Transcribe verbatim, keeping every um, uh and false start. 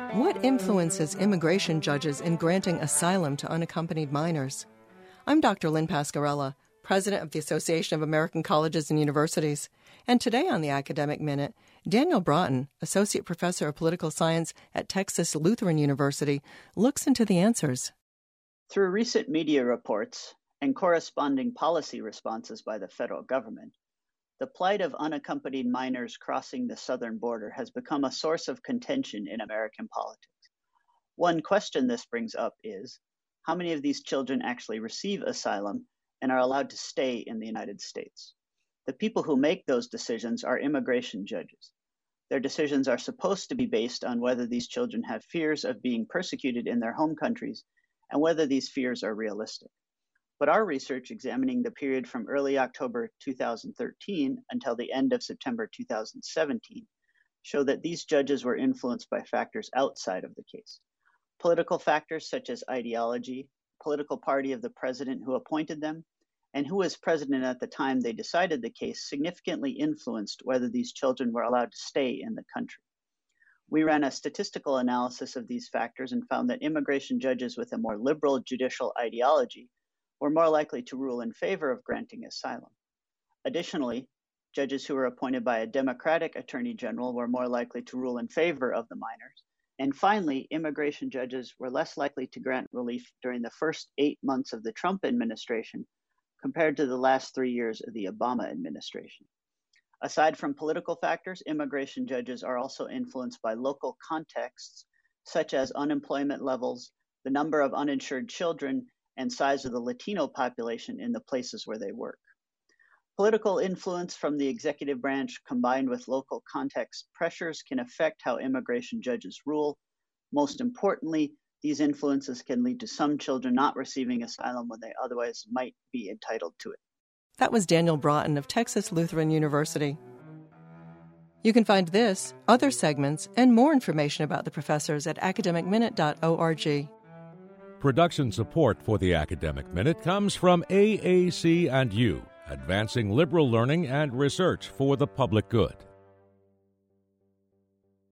What influences immigration judges in granting asylum to unaccompanied minors? I'm Doctor Lynn Pascarella, President of the Association of American Colleges and Universities. And today on the Academic Minute, Daniel Broughton, Associate Professor of Political Science at Texas Lutheran University, looks into the answers. Through recent media reports and corresponding policy responses by the federal government, the plight of unaccompanied minors crossing the southern border has become a source of contention in American politics. One question this brings up is, how many of these children actually receive asylum and are allowed to stay in the United States? The people who make those decisions are immigration judges. Their decisions are supposed to be based on whether these children have fears of being persecuted in their home countries and whether these fears are realistic. But our research examining the period from early October two thousand thirteen until the end of September two thousand seventeen show that these judges were influenced by factors outside of the case. Political factors such as ideology, political party of the president who appointed them, and who was president at the time they decided the case significantly influenced whether these children were allowed to stay in the country. We ran a statistical analysis of these factors and found that immigration judges with a more liberal judicial ideology were more likely to rule in favor of granting asylum. Additionally, judges who were appointed by a Democratic attorney general were more likely to rule in favor of the minors. And finally, immigration judges were less likely to grant relief during the first eight months of the Trump administration compared to the last three years of the Obama administration. Aside from political factors, immigration judges are also influenced by local contexts, such as unemployment levels, the number of uninsured children, and size of the Latino population in the places where they work. Political influence from the executive branch combined with local context pressures can affect how immigration judges rule. Most importantly, these influences can lead to some children not receiving asylum when they otherwise might be entitled to it. That was Daniel Broughton of Texas Lutheran University. You can find this, other segments, and more information about the professors at academic minute dot org. Production support for the Academic Minute comes from A A C and U, advancing liberal learning and research for the public good.